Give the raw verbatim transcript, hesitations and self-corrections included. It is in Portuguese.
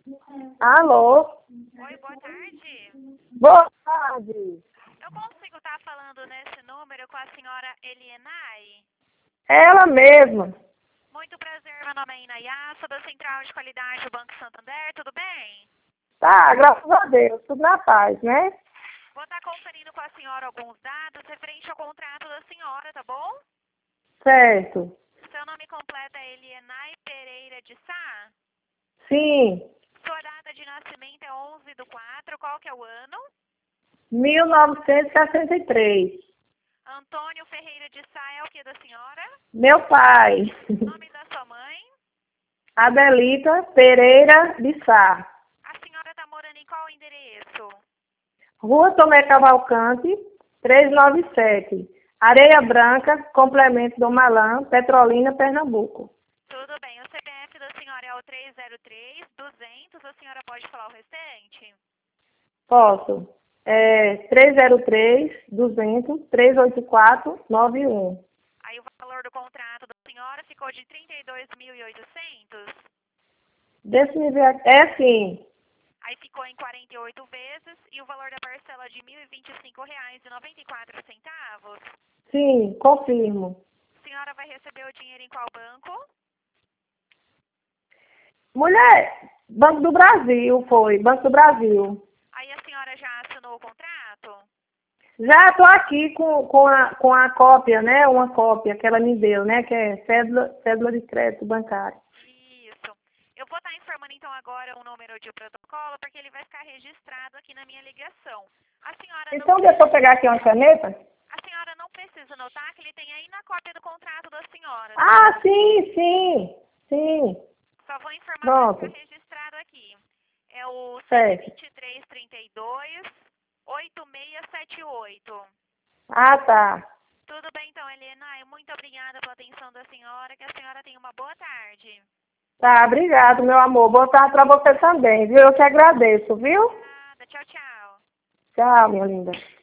Alô? Oi, boa tarde. Boa tarde. Eu consigo estar falando nesse número com a senhora Elienay? Ela mesma. Muito prazer, meu nome é Inayá, sou da Central de Qualidade do Banco Santander, tudo bem? Tá, graças a Deus, tudo na paz, né? Vou estar conferindo com a senhora alguns dados referente ao contrato da senhora, tá bom? Certo. Seu nome completo é Elienay Pereira de Sá? Sim. Sua data de nascimento é onze do quatro, qual que é o ano? mil novecentos e sessenta e três. Antônio Ferreira de Sá é o que da senhora? Meu pai. Nome da sua mãe? Adelita Pereira de Sá. A senhora está morando em qual endereço? Rua Tomé Cavalcante, trezentos e noventa e sete. Areia Branca, Complemento do Malan, Petrolina, Pernambuco. Tudo bem. O C P F da senhora é o três zero três, duzentos. A senhora pode falar o restante? Posso. É três zero três, duzentos, trezentos e oitenta e quatro, noventa e um. Aí o valor do contrato da senhora ficou de trinta e dois mil e oitocentos. Deixa me ver aqui. É sim. Aí ficou em quarenta e oito vezes e o valor da parcela de mil e vinte e cinco reais e noventa e quatro centavos. Sim, confirmo. A senhora vai receber o dinheiro em qual banco? Mulher, Banco do Brasil foi, Banco do Brasil. Aí a senhora já assinou o contrato? Já estou aqui com, com, a, com a cópia, né? Uma cópia que ela me deu, né? Que é cédula, cédula de crédito bancário. Isso. Eu vou estar informando então agora o número de protocolo, porque ele vai ficar registrado aqui na minha ligação. A senhora não, Então, deixa eu pegar aqui uma caneta. a senhora não precisa notar que ele tem aí na cópia do contrato da senhora. Ah, sim, sim, sim. Só vou informar Pronto. para ficar registrado aqui. É o Certo. vinte e três trinta e dois, oito seis sete oito. Ah, tá. Tudo bem então, Helena? Muito obrigada pela atenção da senhora. Que a senhora tenha uma boa tarde. Tá, obrigado, meu amor. Boa tarde pra você também, viu? Eu que agradeço, viu? Nada. Tchau, tchau. Tchau, minha linda.